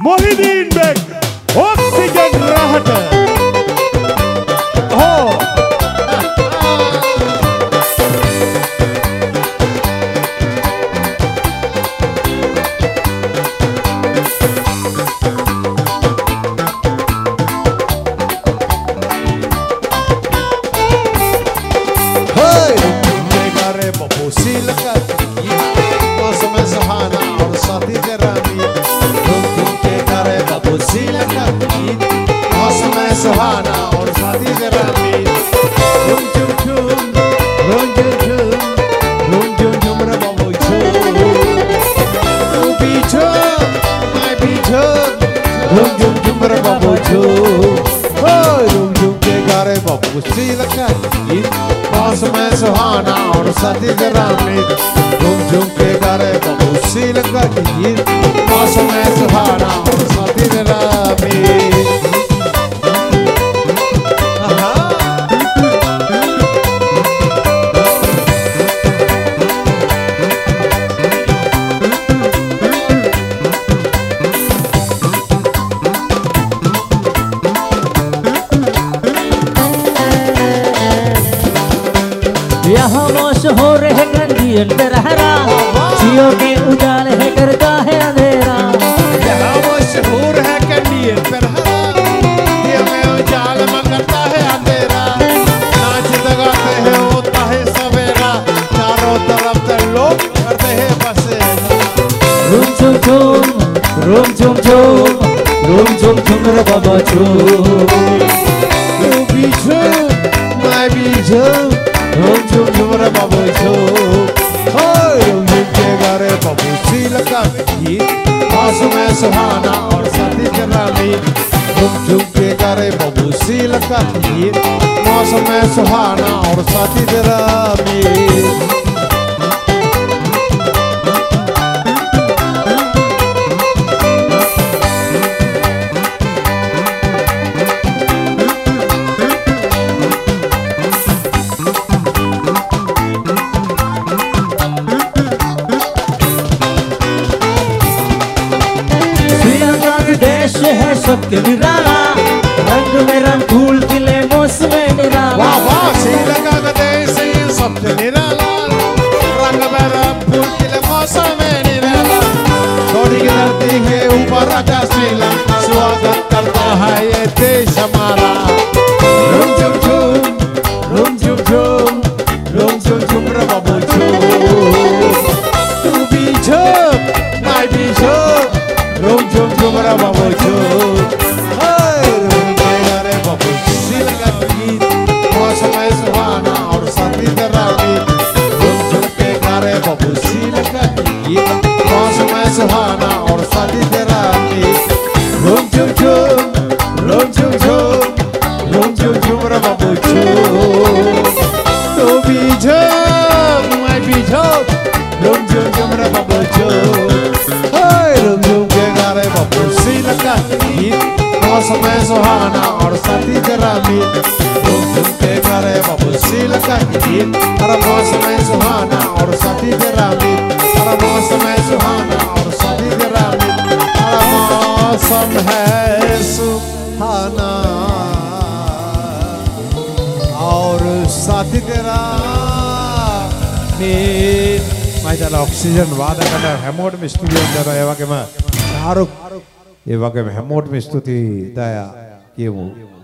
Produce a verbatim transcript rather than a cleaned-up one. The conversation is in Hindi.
මොහිදීන් බෙක් ඔක්සිජන් රහට හෝ सुहाना और शादी जरा में झूम झूम झूम झूम झूम झूम झूम झूम रे बाबू झूम तू भी झूम मैं भी झूम झूम झूम झूम रे बाबू झूम ओ झूम झूम के गारे बाबू सी लगा मौसम सुहाना और शादी जरा में झूम झूम के गारे बाबू सी लगा मौसम सुहाना और शादी जरा में यहाँ मशहूर है कंदियल दरहरा जियो के उजाले है करता है अंधेरा यहाँ मशहूर है कंदियल दरहरा जियो में उजाले में करता है अंधेरा नाच गाते हैं होता है सवेरा चारों तरफ से लोग करते हैं बसेरा रूम झुम झुम रूम झुम झुम रूम झुम झुम रे बाबा झुम तू भी झुम मैं भी झुम झूम झूम झूम रे बाबू झूम झूम झूम के गारे बाबू सी लगा मौसम सुहाना और शादी जरा में झूम झूम के गारे बाबू सी लगा मौसम सुहाना और शादी जरा में है सबके निराला रंग में रंग फूल खिले मौसम निराला वाह वाह श्रीलंका का देश है सबके निराला रंग में रंग फूल खिले मौसम निराला थोड़ी की धरती है ऊपर राजा श्रीलंका स्वागत करता है ये देश हमारा रूम झूम झूम रूम झूम झूम रूम झूम झूम रे बाबू झूम तू भी झूम मैं भी झूम रूम झूम झूम रे बाबू झूम रूम के गारे बाबू सी लगा मौसम सुहाना और शादी जरा में रूम झूम के गारे बाबू सी लगा मौसम सुहाना और शादी जरा में रूम झूम झूम रूम झूम झूम रूम झूम झूम रे बाबू झूम तू भी झूम मैं भी झूम रूम झूम झूम रे बाबू झूम रूम झूम के गारे बाबू सी लगा मौसम सुहाना और शादी जरा में झूम झूम के गारे बाबू सी लगा हर मौसम सुहाना और शादी जरा में हर मौसम सुहाना और शादी जरा में हर मौसम है सुहाना और शादी जरा में मैं ऑक्सीजन वादा करना हेमोट में स्टूडियो अंदर आया वाके में शाहरुख ये वाके में हेमोट में स्तुति दया किए वो